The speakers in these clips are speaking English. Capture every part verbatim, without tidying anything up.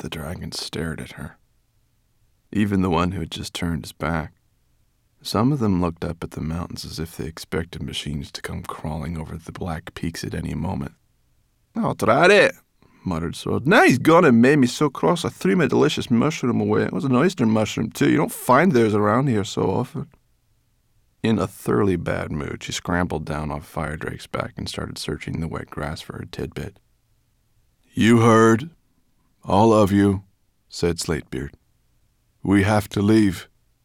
The dragon stared at her. Even the one who had just turned his back. Some of them looked up at the mountains as if they expected machines to come crawling over the black peaks at any moment. "Oh, drat it," muttered Sword. "Now he's gone and made me so cross I threw my delicious mushroom away. It was an oyster mushroom, too. You don't find those around here so often." In a thoroughly bad mood, she scrambled down off Firedrake's back and started searching the wet grass for her tidbit. "You heard, all of you," said Slatebeard. "We have to leave."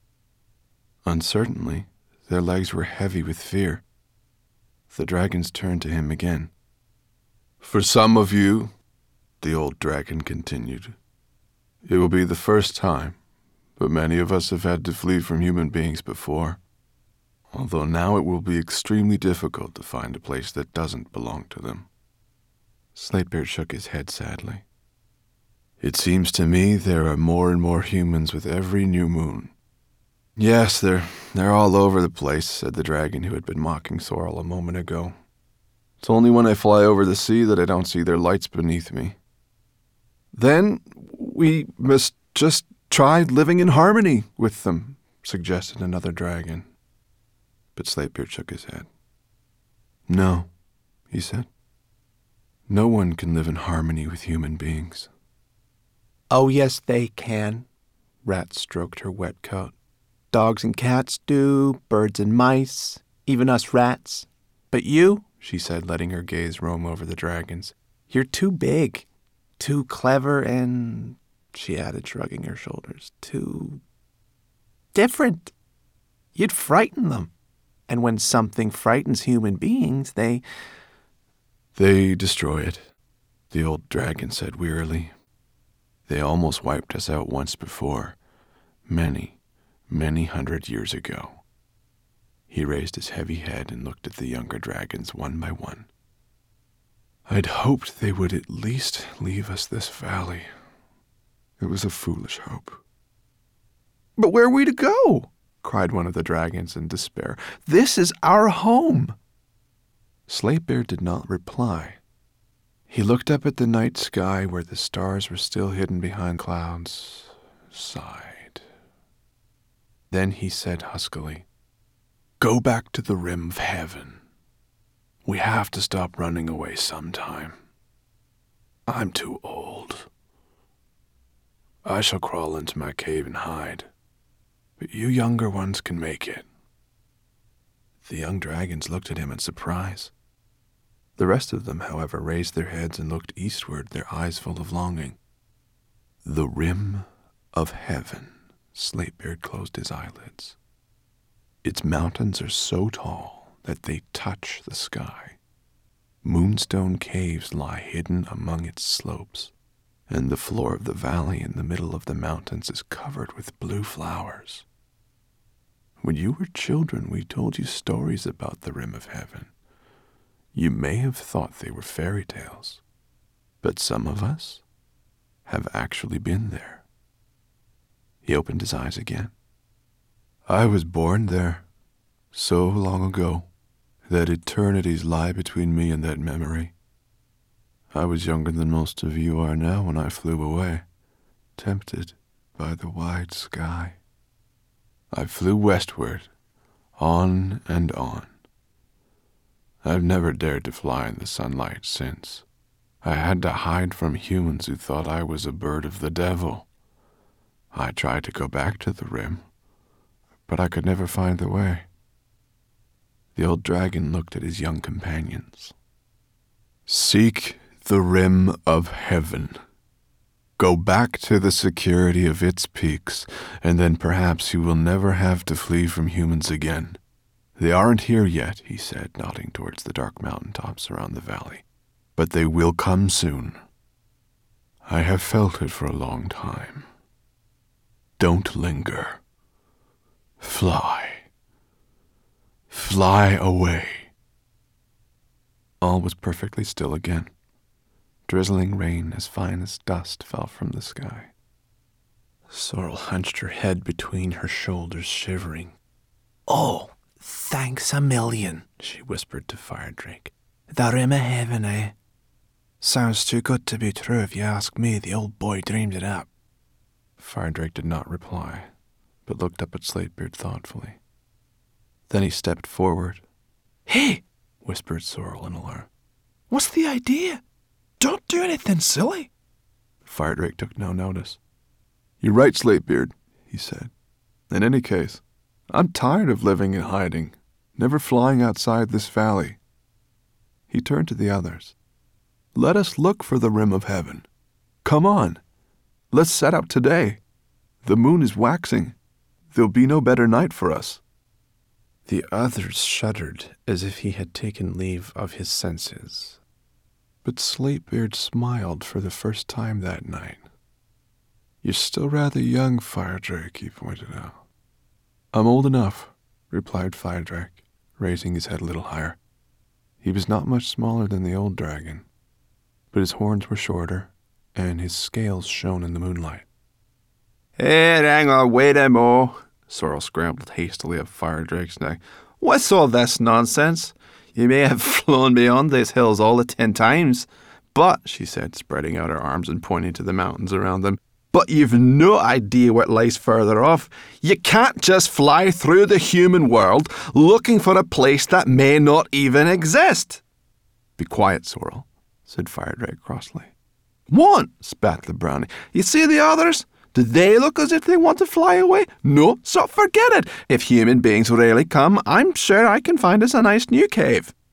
Uncertainly, their legs were heavy with fear. The dragons turned to him again. "For some of you," the old dragon continued, "it will be the first time, but many of us have had to flee from human beings before. Although now it will be extremely difficult to find a place that doesn't belong to them." Slatebeard shook his head sadly. "It seems to me there are more and more humans with every new moon." "Yes, they're, they're all over the place," said the dragon who had been mocking Sorrel a moment ago. "It's only when I fly over the sea that I don't see their lights beneath me." "Then we must just try living in harmony with them," suggested another dragon. But Slatebeard shook his head. "No," he said. "No one can live in harmony with human beings." "Oh, yes, they can." Rat stroked her wet coat. "Dogs and cats do, birds and mice, even us rats. But you," she said, letting her gaze roam over the dragons, "you're too big, too clever, and," she added, shrugging her shoulders, "too different. You'd frighten them. And when something frightens human beings, they..." "They destroy it," the old dragon said wearily. "They almost wiped us out once before, many, many hundred years ago." He raised his heavy head and looked at the younger dragons one by one. "I'd hoped they would at least leave us this valley. It was a foolish hope." "But where are we to go?" cried one of the dragons in despair. "This is our home." Slatebeard did not reply. He looked up at the night sky where the stars were still hidden behind clouds, sighed. Then he said huskily, "Go back to the rim of heaven. We have to stop running away sometime. I'm too old. I shall crawl into my cave and hide, but you younger ones can make it." The young dragons looked at him in surprise. The rest of them, however, raised their heads and looked eastward, their eyes full of longing. "The rim of heaven," Slatebeard closed his eyelids. "Its mountains are so tall that they touch the sky. Moonstone caves lie hidden among its slopes, and the floor of the valley in the middle of the mountains is covered with blue flowers. When you were children, we told you stories about the rim of heaven. You may have thought they were fairy tales, but some of us have actually been there." He opened his eyes again. "I was born there so long ago that eternities lie between me and that memory. I was younger than most of you are now when I flew away, tempted by the wide sky. I flew westward, on and on. I've never dared to fly in the sunlight since. I had to hide from humans who thought I was a bird of the devil. I tried to go back to the rim, but I could never find the way." The old dragon looked at his young companions. "Seek the rim of heaven. Go back to the security of its peaks, and then perhaps you will never have to flee from humans again. They aren't here yet," he said, nodding towards the dark mountain tops around the valley, "but they will come soon. I have felt it for a long time. Don't linger. Fly. Fly away." All was perfectly still again. Drizzling rain as fine as dust fell from the sky. Sorrel hunched her head between her shoulders, shivering. "Oh, thanks a million," she whispered to Firedrake. "The rim of heaven, eh? Sounds too good to be true if you ask me. The old boy dreamed it up. Firedrake did not reply, but looked up at Slatebeard thoughtfully. Then he stepped forward. Hey, whispered Sorrel in alarm. What's the idea? Don't do anything silly. Firedrake took no notice. You're right, Slatebeard, he said. In any case, I'm tired of living in hiding, never flying outside this valley. He turned to the others. Let us look for the rim of heaven. Come on. Let's set out today. The moon is waxing. There'll be no better night for us. The others shuddered as if he had taken leave of his senses. But Slatebeard smiled for the first time that night. You're still rather young, Firedrake, he pointed out. I'm old enough, replied Firedrake, raising his head a little higher. He was not much smaller than the old dragon, but his horns were shorter, and his scales shone in the moonlight. Hey, hang on, wait a mo. Sorrel scrambled hastily up Firedrake's neck. What's all this nonsense? You may have flown beyond these hills all the ten times, but, she said, spreading out her arms and pointing to the mountains around them, but you've no idea what lies further off. You can't just fly through the human world looking for a place that may not even exist. Be quiet, Sorrel, said Firedrake crossly. What? Spat the brownie. You see the others? Do they look as if they want to fly away? No, so forget it. If human beings really come, I'm sure I can find us a nice new cave.